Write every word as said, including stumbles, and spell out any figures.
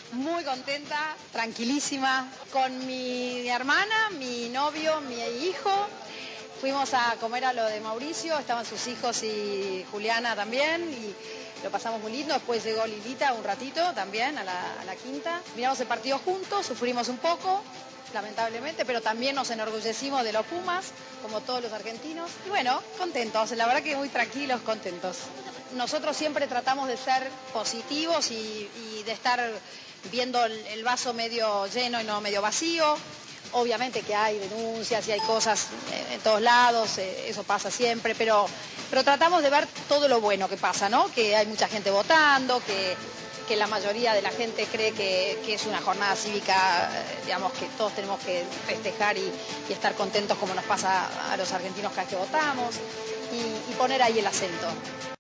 Muy contenta, tranquilísima, con mi hermana, mi novio, mi hijo. Fuimos a comer a lo de Mauricio, estaban sus hijos y Juliana también, y lo pasamos muy lindo. Después llegó Lilita un ratito también a la, a la quinta. Miramos el partido juntos, sufrimos un poco, lamentablemente, pero también nos enorgullecimos de los Pumas, como todos los argentinos. Y bueno, contentos, la verdad que muy tranquilos, contentos. Nosotros siempre tratamos de ser positivos y, y de estar viendo el, el vaso medio lleno y no medio vacío. Obviamente que hay denuncias y hay cosas en todos lados, eh, eso pasa siempre, pero, pero tratamos de ver todo lo bueno que pasa, ¿no? Que hay mucha gente votando, que, que la mayoría de la gente cree que, que es una jornada cívica, eh, digamos, que todos tenemos que festejar y, y estar contentos como nos pasa a los argentinos cada vez que votamos, y, y poner ahí el acento.